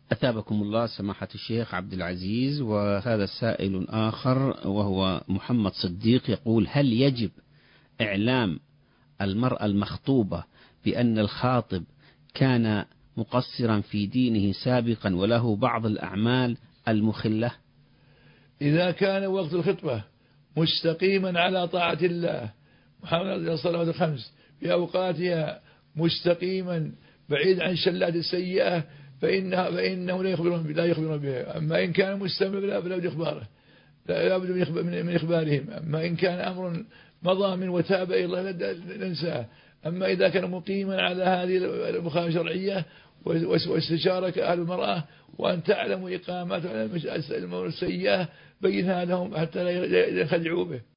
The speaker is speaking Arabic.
أثابكم الله سماحة الشيخ عبد العزيز. وهذا سائل آخر وهو محمد صديق يقول: هل يجب إعلام المرأة المخطوبة بأن الخاطب كان مقصرا في دينه سابقا وله بعض الأعمال المخلة؟ إذا كان وقت الخطبة مستقيما على طاعة الله محمد الصلوات الخمس في أوقاتها مستقيما بعيد عن شلات السيئة فإنه لا يخبرون بها. أما إن كان مستمر فلا بد إخباره، لا بد من إخبارهم. أما إن كان أمر مضى من وتاب إلى الله ننساه. أما إذا كان مقيما على هذه المخالفة الشرعية واستشارك أهل المرأة وأن تعلموا إقامات السيئة بينها لهم حتى لا يخدعوا به.